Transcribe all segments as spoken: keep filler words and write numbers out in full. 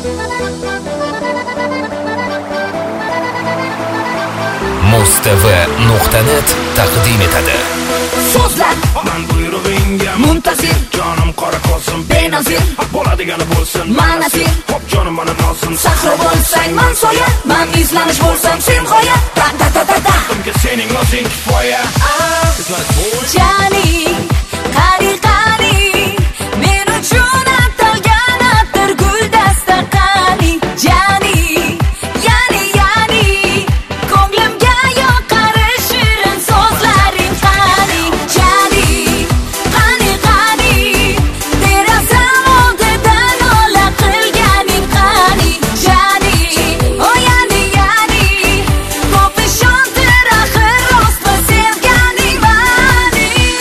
muz t v nuqta net taqdim etadi. So'zlar man buyrug'ingga muntazir, jonim qora qolsin benazir, bo'ladigani bo'lsin manasir. hop jonim mana nozim Sahro bo'lsang man soya, man izlanish bo'lsam sen g'oya. Ta ta ta ta ta. Unga sening o'zing kifoya. Jani, qari qari, men uchun atalgan atir guldasta qani. Jani, yani yani, ko'nglimga yoqar shirin so'zlaring qani. Jani, qani qani, derazam oldidan ola qilganing qani. Jani, o yani yani, ko'p ishontir axir rostmi sevganing mani.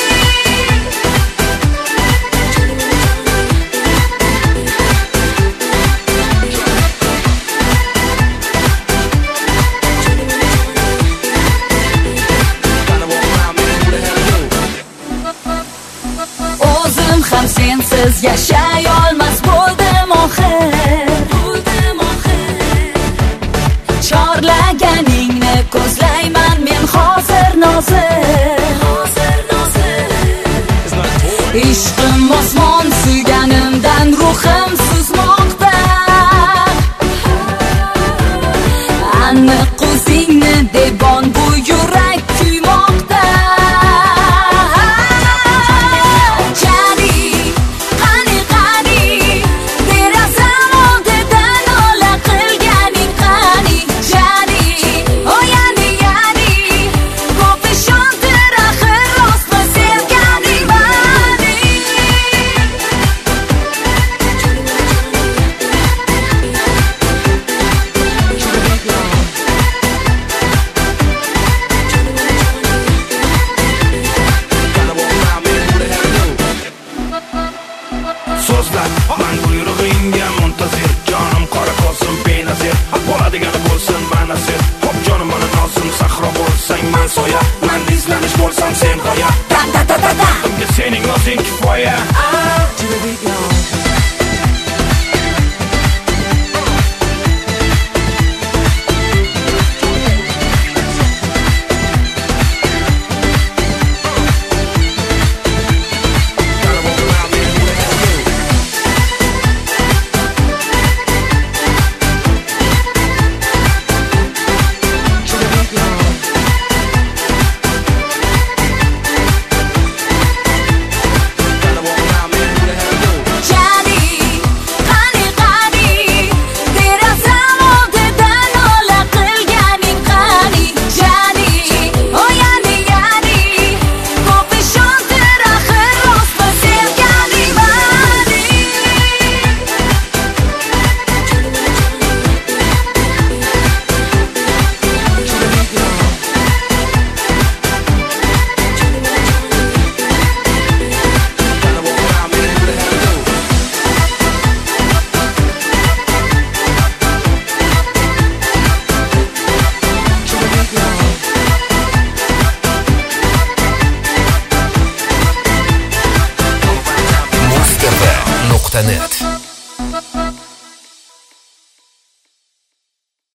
O'zim ham sensiz yashay olmas bo'ldim oxir. Bo'ldim oxir. Chorlaganingni ko'zlayman men hozir nozir. Hozir nozir. Ishqim osmon suyganimdan ruhim suzmoqda. Aniq o'zingni debon bu yurak kuymoqda. Jani, qani qani, derazam oldidan ola qilganing qani. Jani, o yani yani, ko'p ishontir axir rostmi sevganing mani. So'zlar man buyrug'ingga muntazir, jonim qora qolsin benazir bo'ladigani bo'lsin manasir hop jonim mana nozim sahro bo'lsang man soya, man izlanish bo'lsam sen g'oya. Ta ta ta ta ta. Unga sening o'zing kifoya.